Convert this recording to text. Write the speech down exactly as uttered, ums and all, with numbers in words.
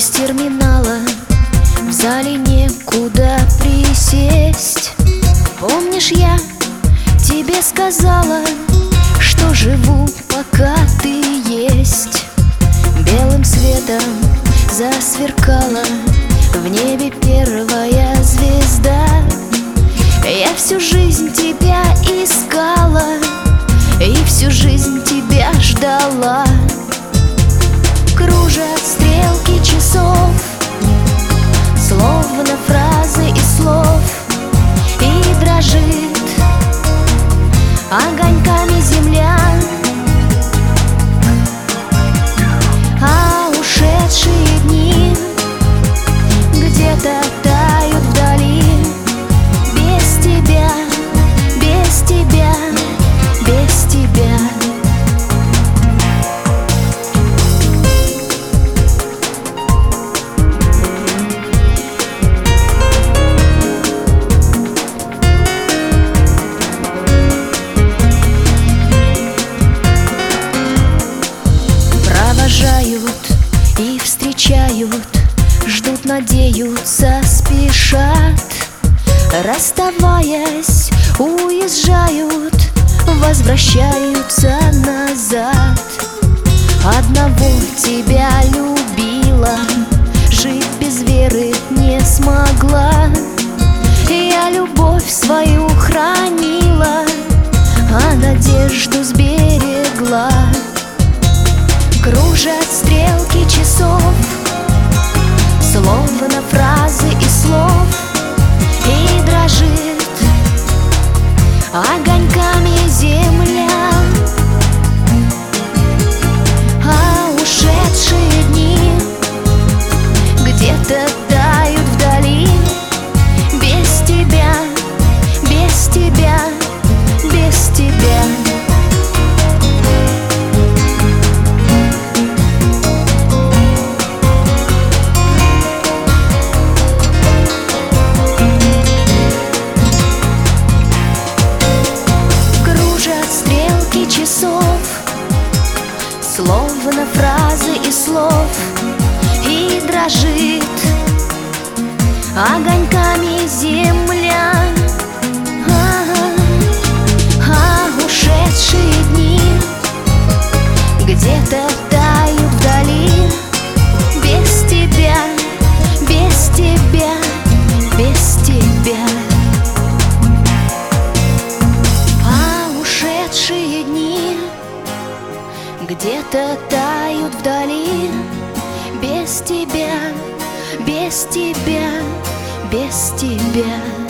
Из терминала в зале некуда присесть. Помнишь, я тебе сказала, что живу, пока ты есть. Белым светом засверкала в небе первая звезда. Я всю жизнь тебя искала и всю жизнь тебя ждала. Кружат стрелки часов, словно фразы из слов, и дрожит огоньками земля. А ушедшие дни где-то тают вдали. Без тебя, без тебя, без тебя. Провожают и встречают, ждут, надеются, спешат. Расставаясь, уезжают, возвращаются назад. Одного тебя любила, жить без веры не смогла. Я любовь свою хранила, а надежду сберегла. Кружат стрелки часов, словно фразы из слов, и дрожит огоньками земля. А ушедшие дни где-то тают вдали. Без тебя, без тебя, без тебя. Часов, словно фразы из слов, и дрожит огоньками земля. А, а ушедшие дни где-то тают вдали. Без тебя, без тебя, без тебя. Где-то тают вдали. Без тебя, без тебя, без тебя.